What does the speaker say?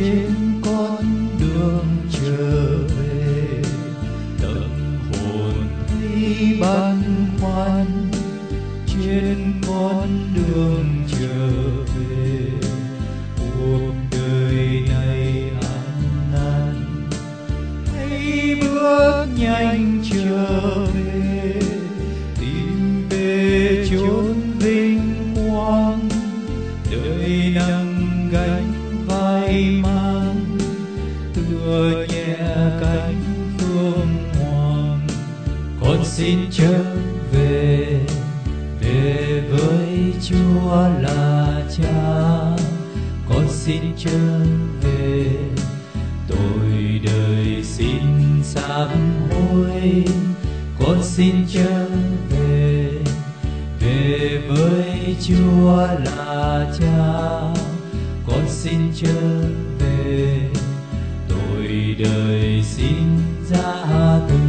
trên con đường trở về. Tâm hồn thấy băn khoăn trên con đường trở về. Cuộc đời này ăn năn, hãy bước nhanh trở về, tìm về chốn vinh quang. Đời nâng gánh vai mang, tựa nhẹ cánh phương hoàng. Con xin trở về, về với Chúa là Cha. Con xin trở về, tội đời xin sám hối. Con xin trở về, về với Chúa là Cha. Con xin trở về, tội đời xin ra từ.